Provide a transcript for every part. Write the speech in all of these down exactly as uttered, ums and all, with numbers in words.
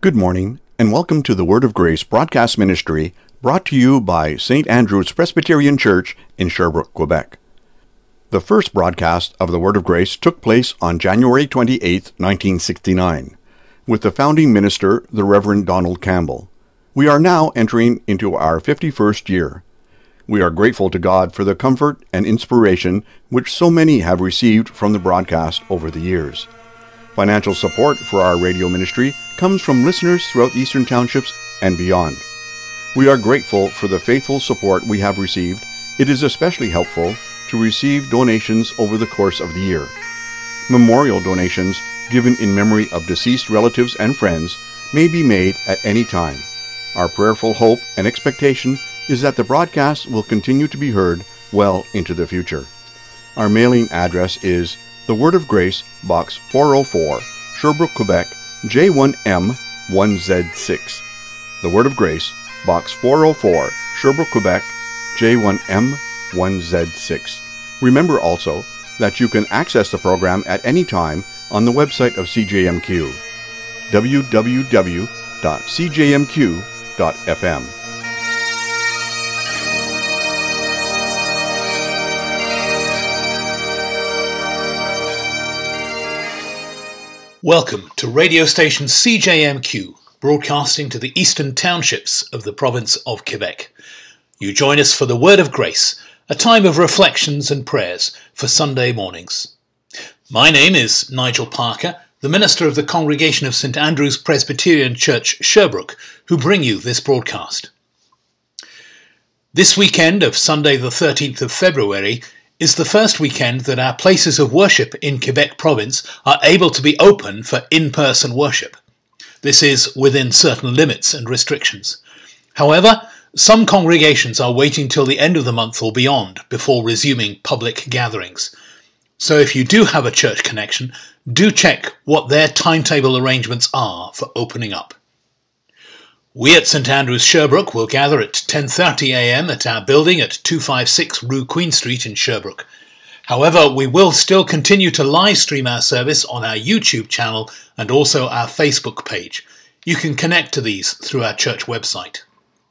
Good morning, and welcome to the Word of Grace broadcast ministry brought to you by Saint Andrew's Presbyterian Church in Sherbrooke, Quebec. The first broadcast of the Word of Grace took place on January twenty-eighth, nineteen sixty-nine, with the founding minister, the Reverend Donald Campbell. We are now entering into our fifty-first year. We are grateful to God for the comfort and inspiration which so many have received from the broadcast over the years. Financial support for our radio ministry comes from listeners throughout the Eastern Townships and beyond. We are grateful for the faithful support we have received. It is especially helpful to receive donations over the course of the year. Memorial donations given in memory of deceased relatives and friends may be made at any time. Our prayerful hope and expectation is that the broadcast will continue to be heard well into the future. Our mailing address is The Word of Grace, Box four oh four, Sherbrooke, Quebec, J one M one Z six. The Word of Grace, Box four oh four, Sherbrooke, Quebec, J one M one Z six. Remember also that you can access the program at any time on the website of C J M Q, w w w dot c j m q dot f m. Welcome to radio station C J M Q, broadcasting to the Eastern Townships of the province of Quebec. You join us for the Word of Grace, a time of reflections and prayers for Sunday mornings. My name is Nigel Parker, the minister of the Congregation of Saint Andrew's Presbyterian Church, Sherbrooke, who bring you this broadcast. This weekend of Sunday the thirteenth of February is the first weekend that our places of worship in Quebec province are able to be open for in-person worship. This is within certain limits and restrictions. However, some congregations are waiting till the end of the month or beyond before resuming public gatherings. So if you do have a church connection, do check what their timetable arrangements are for opening up. We at Saint Andrew's Sherbrooke will gather at ten thirty a m at our building at two fifty-six Rue Queen Street in Sherbrooke. However, we will still continue to live stream our service on our YouTube channel and also our Facebook page. You can connect to these through our church website.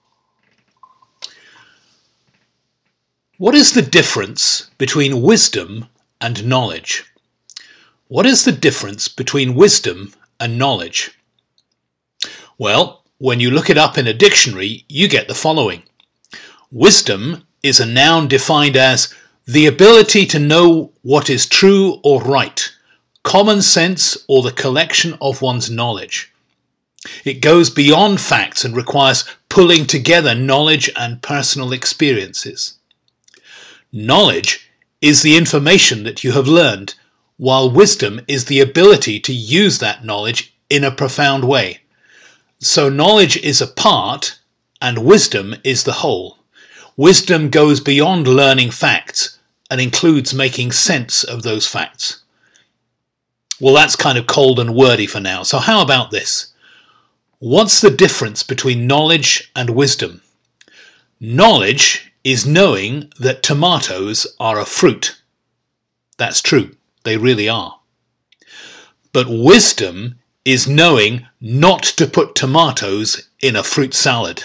What is the difference between wisdom and knowledge? What is the difference between wisdom and knowledge? Well, when you look it up in a dictionary, you get the following. Wisdom is a noun defined as the ability to know what is true or right, common sense, or the collection of one's knowledge. It goes beyond facts and requires pulling together knowledge and personal experiences. Knowledge is the information that you have learned, while wisdom is the ability to use that knowledge in a profound way. So knowledge is a part, and wisdom is the whole. Wisdom goes beyond learning facts and includes making sense of those facts. Well, that's kind of cold and wordy for now, so how about this? What's the difference between knowledge and wisdom? Knowledge is knowing that tomatoes are a fruit. That's true, they really are. But wisdom is knowing not to put tomatoes in a fruit salad.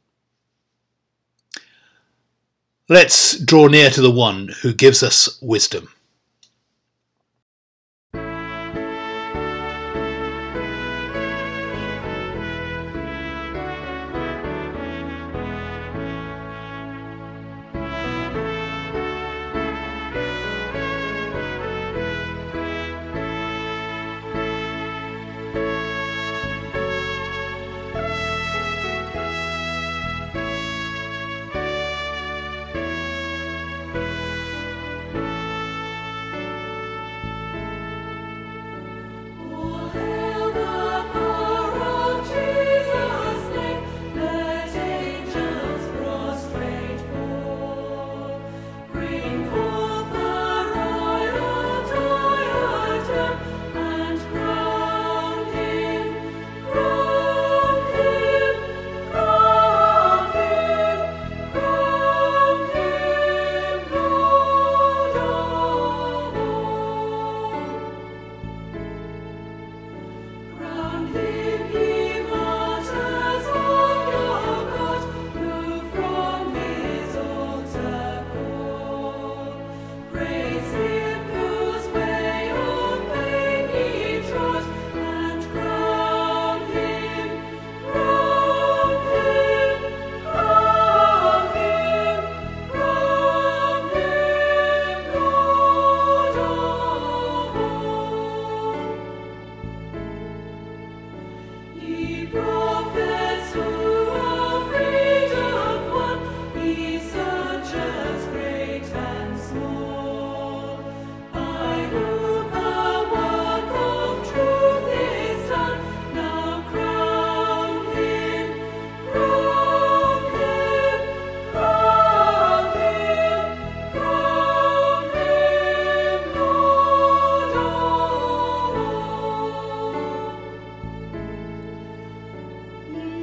Let's draw near to the one who gives us wisdom.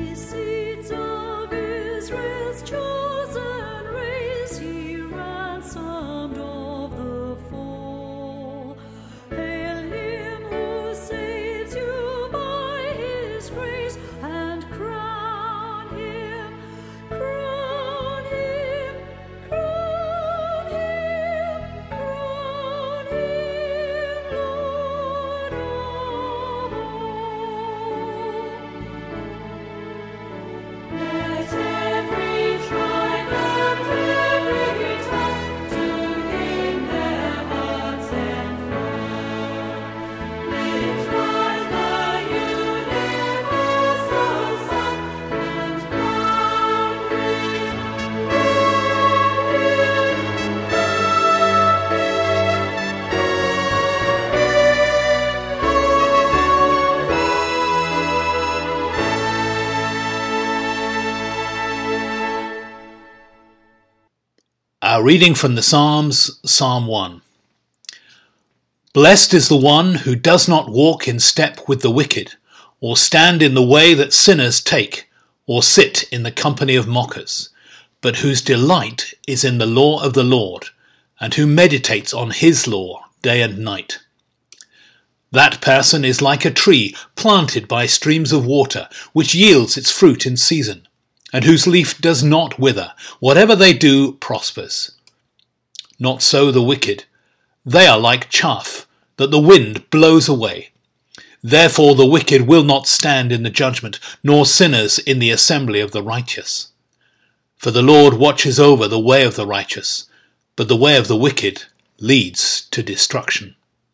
Our reading from the Psalms, Psalm one. Blessed is the one who does not walk in step with the wicked, or stand in the way that sinners take, or sit in the company of mockers, but whose delight is in the law of the Lord, and who meditates on his law day and night. That person is like a tree planted by streams of water, which yields its fruit in season, and whose leaf does not wither. Whatever they do prospers. Not so the wicked. They are like chaff that the wind blows away. Therefore the wicked will not stand in the judgment, nor sinners in the assembly of the righteous. For the Lord watches over the way of the righteous, but the way of the wicked leads to destruction.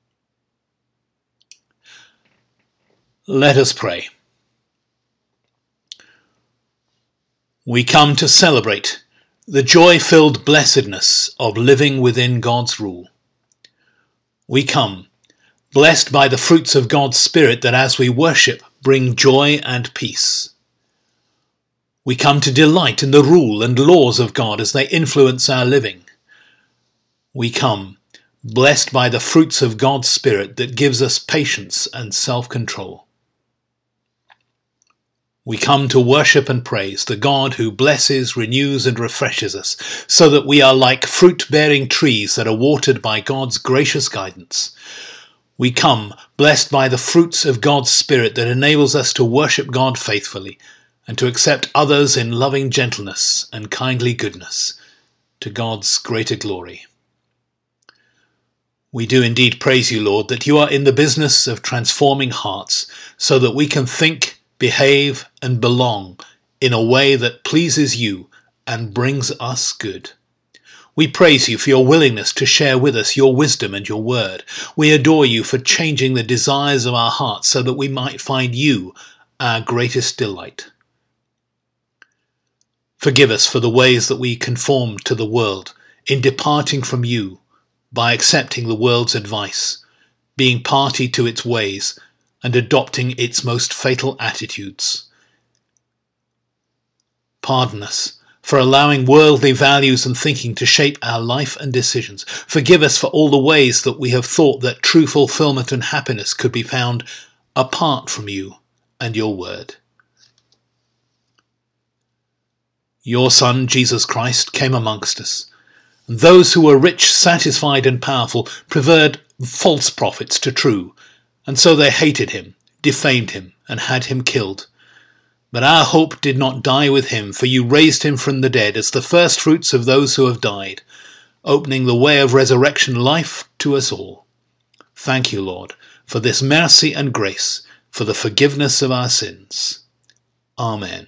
Let us pray. We come to celebrate the joy-filled blessedness of living within God's rule. We come, blessed by the fruits of God's Spirit that as we worship bring joy and peace. We come to delight in the rule and laws of God as they influence our living. We come, blessed by the fruits of God's Spirit that gives us patience and self-control. We come to worship and praise the God who blesses, renews and refreshes us, so that we are like fruit-bearing trees that are watered by God's gracious guidance. We come, blessed by the fruits of God's Spirit that enables us to worship God faithfully and to accept others in loving gentleness and kindly goodness, to God's greater glory. We do indeed praise you, Lord, that you are in the business of transforming hearts so that we can think, behave and belong in a way that pleases you and brings us good. We praise you for your willingness to share with us your wisdom and your word. We adore you for changing the desires of our hearts so that we might find you our greatest delight. Forgive us for the ways that we conform to the world in departing from you by accepting the world's advice, being party to its ways and adopting its most fatal attitudes. Pardon us for allowing worldly values and thinking to shape our life and decisions. Forgive us for all the ways that we have thought that true fulfillment and happiness could be found apart from you and your word. Your Son, Jesus Christ, came amongst us, and those who were rich, satisfied and powerful preferred false prophets to true, and so they hated him, defamed him, and had him killed. But our hope did not die with him, for you raised him from the dead as the first fruits of those who have died, opening the way of resurrection life to us all. Thank you, Lord, for this mercy and grace, for the forgiveness of our sins. Amen.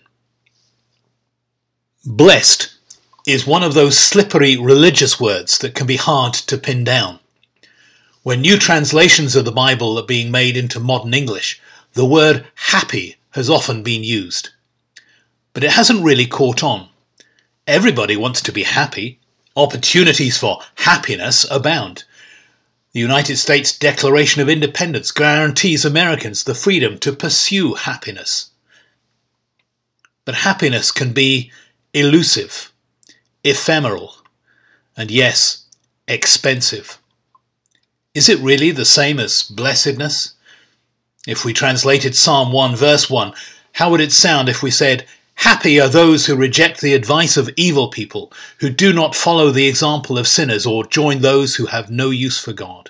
Blessed is one of those slippery religious words that can be hard to pin down. When new translations of the Bible are being made into modern English, the word happy has often been used. But it hasn't really caught on. Everybody wants to be happy. Opportunities for happiness abound. The United States Declaration of Independence guarantees Americans the freedom to pursue happiness. But happiness can be elusive, ephemeral, and yes, expensive. Is it really the same as blessedness? If we translated Psalm one verse one, How would it sound if we said, "Happy are those who reject the advice of evil people, who do not follow the example of sinners or join those who have no use for God"?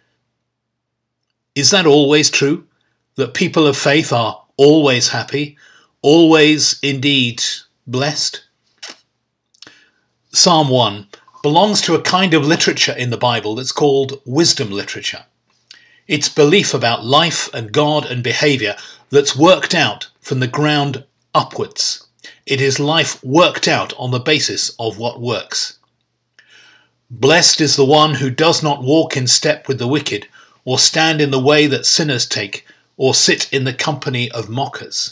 Is that always true? That people of faith are always happy, always indeed blessed? Psalm one belongs to a kind of literature in the Bible that's called wisdom literature. It's belief about life and God and behaviour that's worked out from the ground upwards. It is life worked out on the basis of what works. Blessed is the one who does not walk in step with the wicked, or stand in the way that sinners take, or sit in the company of mockers.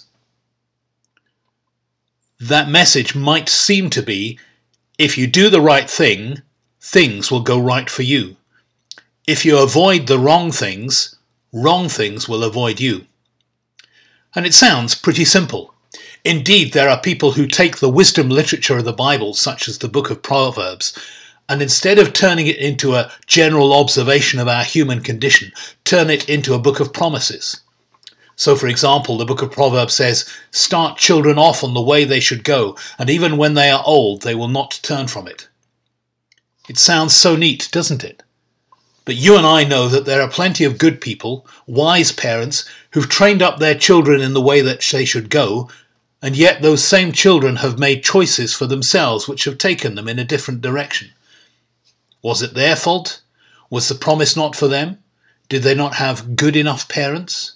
That message might seem to be, if you do the right thing, things will go right for you. If you avoid the wrong things, wrong things will avoid you. And it sounds pretty simple. Indeed, there are people who take the wisdom literature of the Bible, such as the book of Proverbs, and instead of turning it into a general observation of our human condition, turn it into a book of promises. So, for example, the book of Proverbs says, "Start children off on the way they should go, and even when they are old, they will not turn from it." It sounds so neat, doesn't it? But you and I know that there are plenty of good people, wise parents, who've trained up their children in the way that they should go, and yet those same children have made choices for themselves which have taken them in a different direction. Was it their fault? Was the promise not for them? Did they not have good enough parents?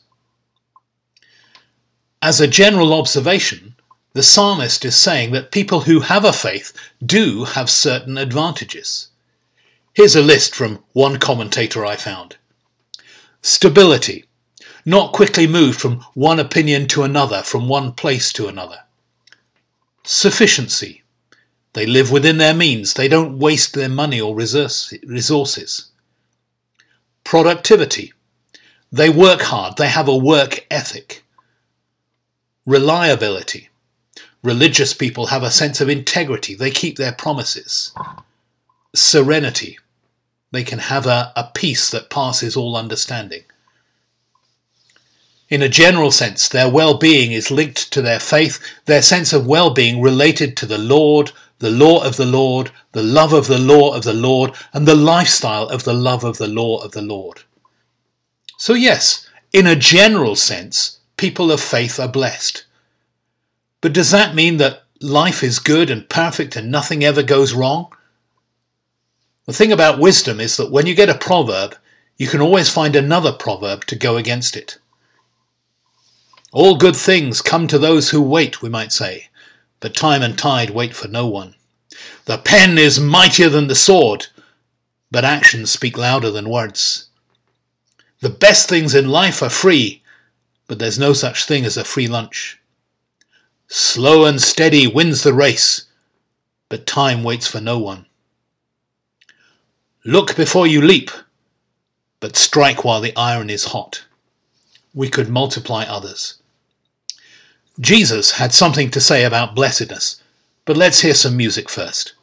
As a general observation, the psalmist is saying that people who have a faith do have certain advantages. Here's a list from one commentator I found. Stability. Not quickly moved from one opinion to another, from one place to another. Sufficiency. They live within their means. They don't waste their money or resources. Productivity. They work hard. They have a work ethic. Reliability. Religious people have a sense of integrity. They keep their promises. Serenity. They can have a, a peace that passes all understanding. In a general sense, their well-being is linked to their faith, their sense of well-being related to the Lord, the law of the Lord, the love of the law of the Lord, and the lifestyle of the love of the law of the Lord. So yes, in a general sense, people of faith are blessed. But does that mean that life is good and perfect and nothing ever goes wrong? The thing about wisdom is that when you get a proverb, you can always find another proverb to go against it. All good things come to those who wait, we might say, but time and tide wait for no one. The pen is mightier than the sword, but actions speak louder than words. The best things in life are free, but there's no such thing as a free lunch. Slow and steady wins the race, but time waits for no one. Look before you leap, but strike while the iron is hot. We could multiply others. Jesus had something to say about blessedness, but let's hear some music first.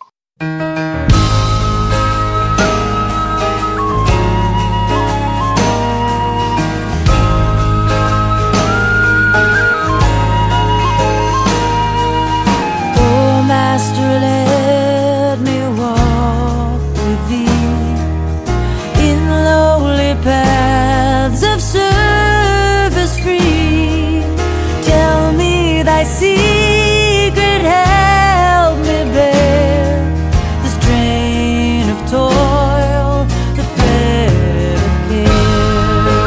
Oh, Master, let me walk with thee in lowly paths of service free. Tell me thy secret, help me bear the strain of toil, the thread of care.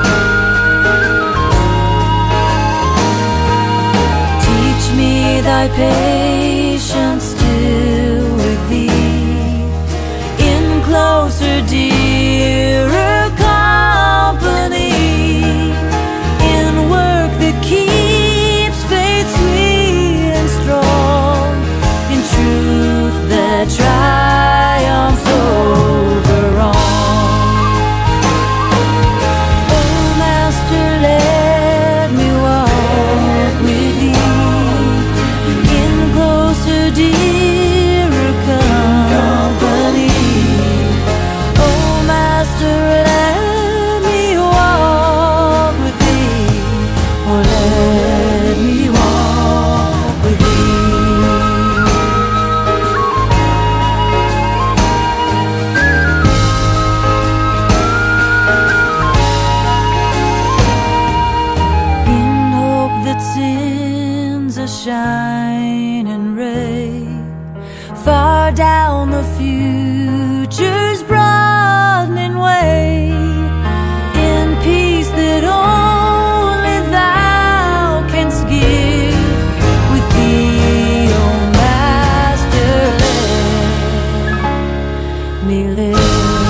Teach me thy patience still with thee in closer, dearer company, in work that keeps faith sweet and strong, in truth that triumphs over wrong. Oh, Master, let me walk with thee in closer sends a shining ray far down the future's broadening way, in peace that only thou canst give. With thee, O Master, let me live.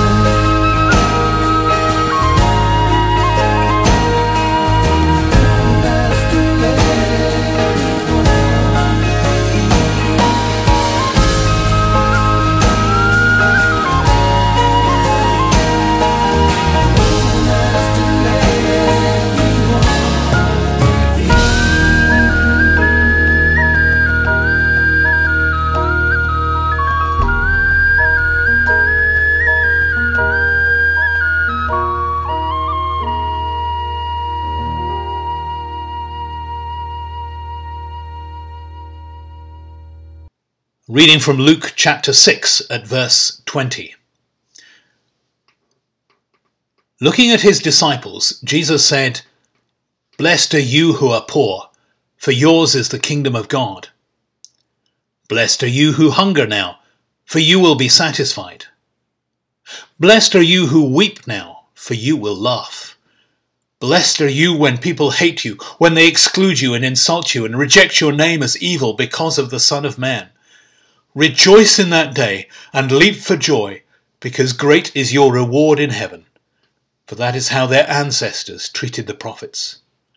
Reading from Luke chapter six at verse twenty. Looking at his disciples, Jesus said, "Blessed are you who are poor, for yours is the kingdom of God. Blessed are you who hunger now, for you will be satisfied. Blessed are you who weep now, for you will laugh. Blessed are you when people hate you, when they exclude you and insult you and reject your name as evil because of the Son of Man. Rejoice in that day and leap for joy, because great is your reward in heaven. For that is how their ancestors treated the prophets."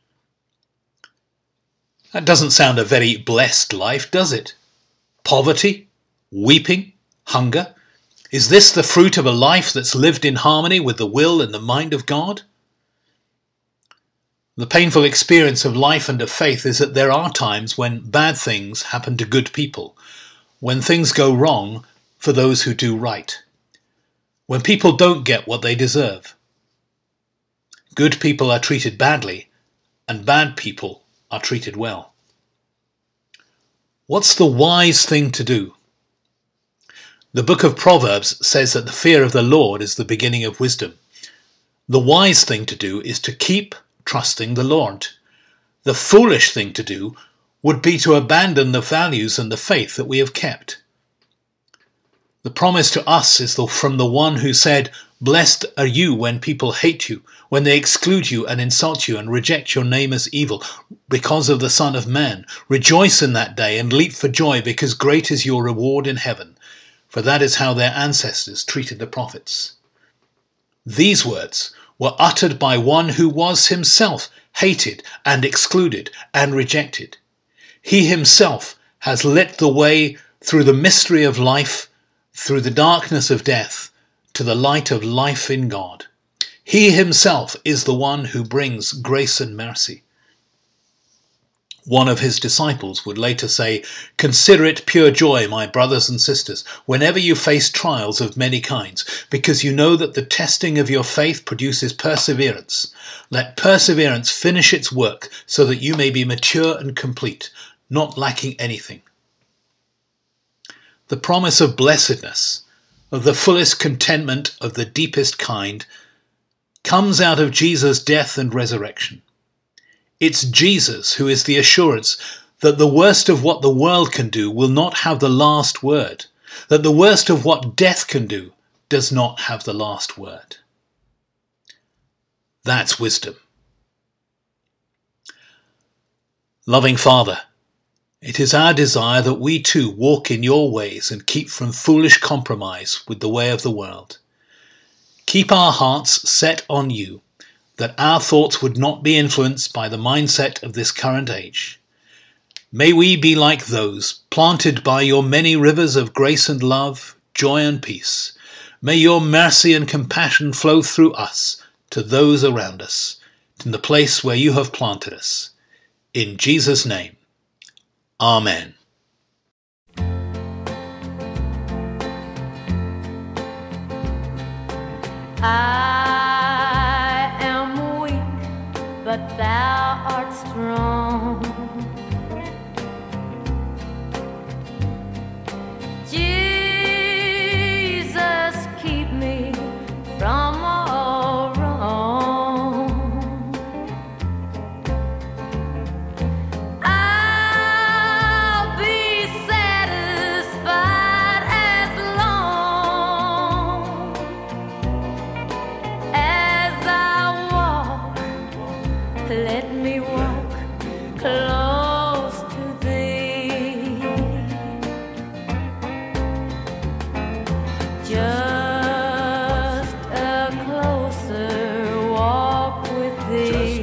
That doesn't sound a very blessed life, does it? Poverty, weeping, hunger. Is this the fruit of a life that's lived in harmony with the will and the mind of God? The painful experience of life and of faith is that there are times when bad things happen to good people, when things go wrong for those who do right, when people don't get what they deserve. Good people are treated badly, and bad people are treated well. What's the wise thing to do? The book of Proverbs says that the fear of the Lord is the beginning of wisdom. The wise thing to do is to keep trusting the Lord. The foolish thing to do would be to abandon the values and the faith that we have kept. The promise to us is the, from the one who said, "Blessed are you when people hate you, when they exclude you and insult you and reject your name as evil because of the Son of Man. Rejoice in that day and leap for joy, because great is your reward in heaven. For that is how their ancestors treated the prophets." These words were uttered by one who was himself hated and excluded and rejected. He himself has lit the way through the mystery of life, through the darkness of death, to the light of life in God. He himself is the one who brings grace and mercy. One of his disciples would later say, "Consider it pure joy, my brothers and sisters, whenever you face trials of many kinds, because you know that the testing of your faith produces perseverance. Let perseverance finish its work, so that you may be mature and complete, not lacking anything." The promise of blessedness, of the fullest contentment of the deepest kind, comes out of Jesus' death and resurrection. It's Jesus who is the assurance that the worst of what the world can do will not have the last word, that the worst of what death can do does not have the last word. That's wisdom. Loving Father, it is our desire that we too walk in your ways and keep from foolish compromise with the way of the world. Keep our hearts set on you, that our thoughts would not be influenced by the mindset of this current age. May we be like those planted by your many rivers of grace and love, joy and peace. May your mercy and compassion flow through us to those around us, in the place where you have planted us. In Jesus' name, Amen. I am weak, but thou art strong. Jesus, keep me from all wrong. close to thee. Just a closer walk with thee.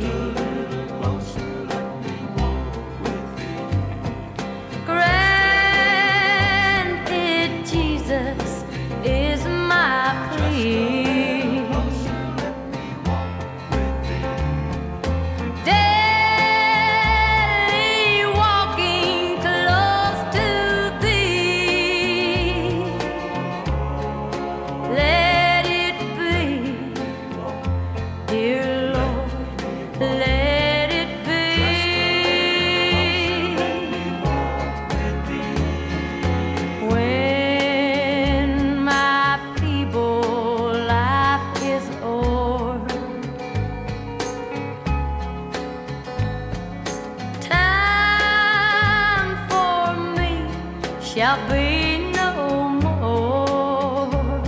Granted, Jesus is my plea. Daily walking close to thee. Let it be, dear Lord, let it be. When my feeble life is o'er, time for me shall be no more.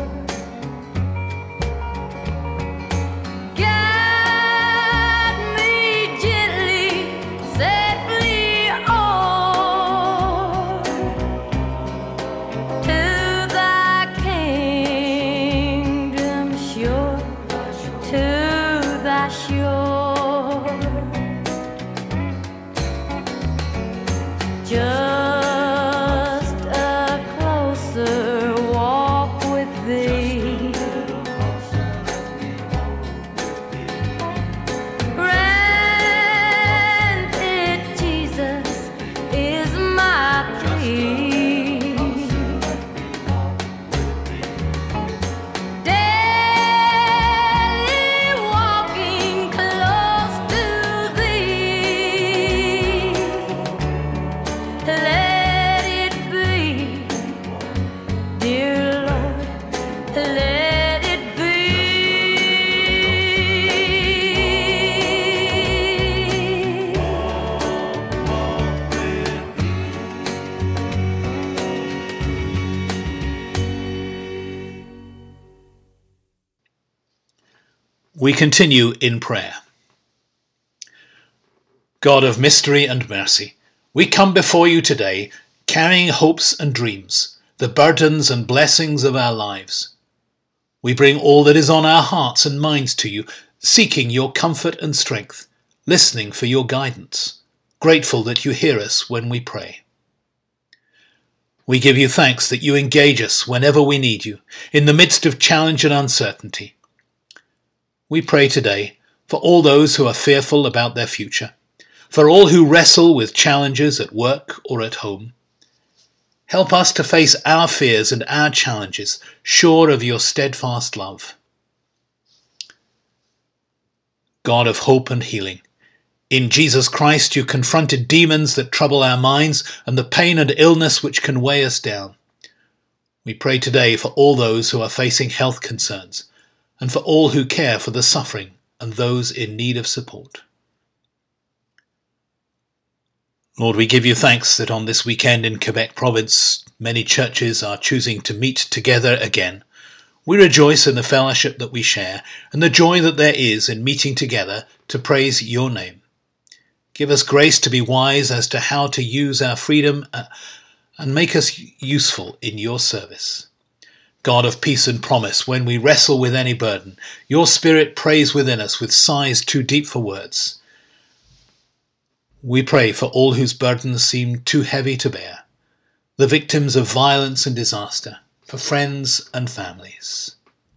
Guide me gently, safely o'er to thy kingdom sure, to thy shore. Just a closer walk with thee. Granted, Jesus is my plea. Daily walking close to thee. Let it be, dear Lord, let it be. We continue in prayer. God of mystery and mercy, we come before you today carrying hopes and dreams, the burdens and blessings of our lives. We bring all that is on our hearts and minds to you, seeking your comfort and strength, listening for your guidance, grateful that you hear us when we pray. We give you thanks that you engage us whenever we need you, in the midst of challenge and uncertainty. We pray today for all those who are fearful about their future, for all who wrestle with challenges at work or at home. Help us to face our fears and our challenges, sure of your steadfast love. God of hope and healing, in Jesus Christ you confronted demons that trouble our minds and the pain and illness which can weigh us down. We pray today for all those who are facing health concerns, and for all who care for the suffering and those in need of support. Lord, we give you thanks that on this weekend in Quebec province, many churches are choosing to meet together again. We rejoice in the fellowship that we share and the joy that there is in meeting together to praise your name. Give us grace to be wise as to how to use our freedom and make us useful in your service. God of peace and promise, when we wrestle with any burden, your Spirit prays within us with sighs too deep for words. We pray for all whose burdens seem too heavy to bear, the victims of violence and disaster, for friends and families.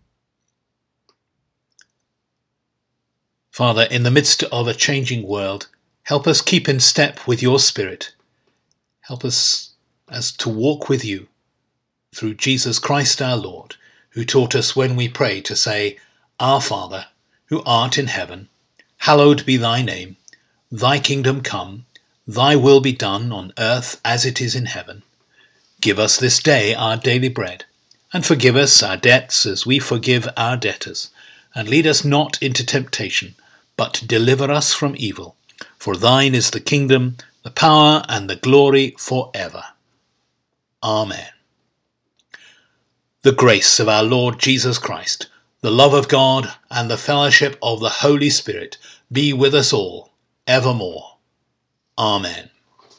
Father, in the midst of a changing world, help us keep in step with your Spirit. Help us as to walk with you, through Jesus Christ our Lord, who taught us when we pray to say, Our Father, who art in heaven, hallowed be thy name. Thy kingdom come, thy will be done on earth as it is in heaven. Give us this day our daily bread, and forgive us our debts as we forgive our debtors. And lead us not into temptation, but deliver us from evil. For thine is the kingdom, the power, and the glory for ever. Amen. The grace of our Lord Jesus Christ, the love of God, and the fellowship of the Holy Spirit be with us all, evermore. Amen.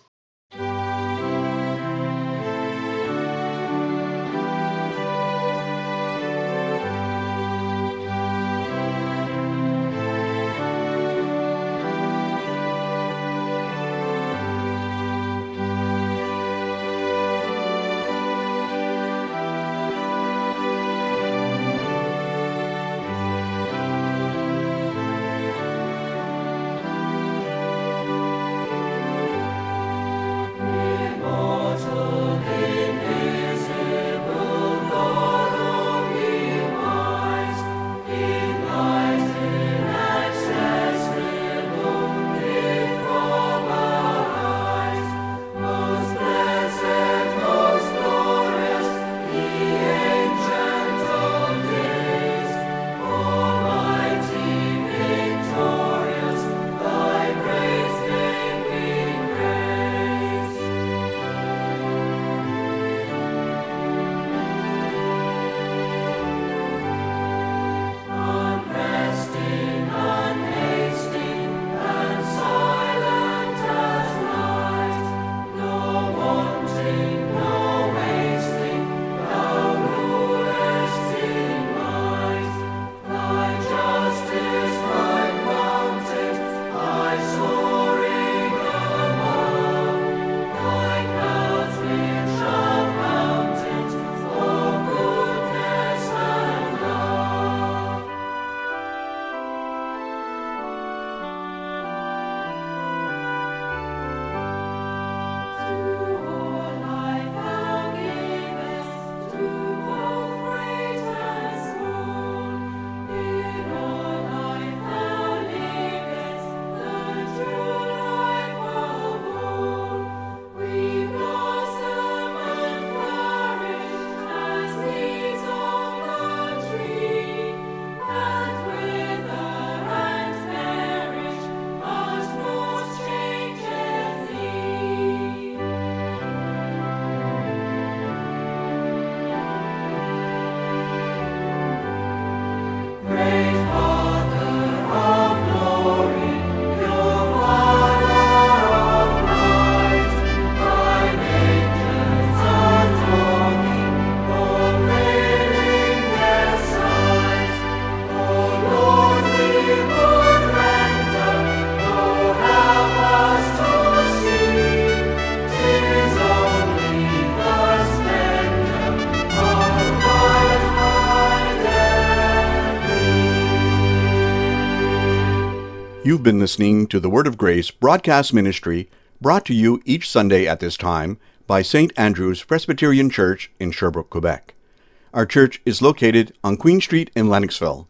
You've been listening to the Word of Grace broadcast ministry, brought to you each Sunday at this time by Saint Andrew's Presbyterian Church in Sherbrooke, Quebec. Our church is located on Queen Street in Lennoxville.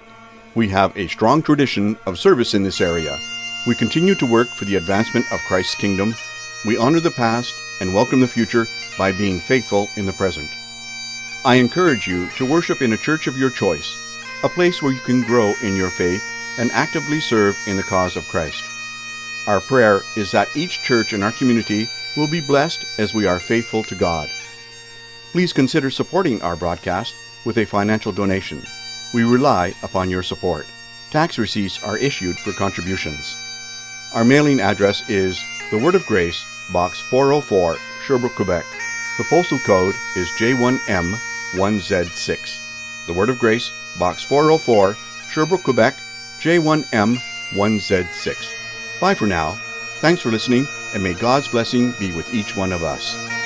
We have a strong tradition of service in this area. We continue to work for the advancement of Christ's kingdom. We honor the past and welcome the future by being faithful in the present. I encourage you to worship in a church of your choice, a place where you can grow in your faith and actively serve in the cause of Christ. Our prayer is that each church in our community will be blessed as we are faithful to God. Please consider supporting our broadcast with a financial donation. We rely upon your support. Tax receipts are issued for contributions. Our mailing address is The Word of Grace, Box four oh four, Sherbrooke, Quebec. The postal code is J one M one Z six. The Word of Grace, Box four oh four, Sherbrooke, Quebec, J one M one Z six. Bye for now. Thanks for listening, and may God's blessing be with each one of us.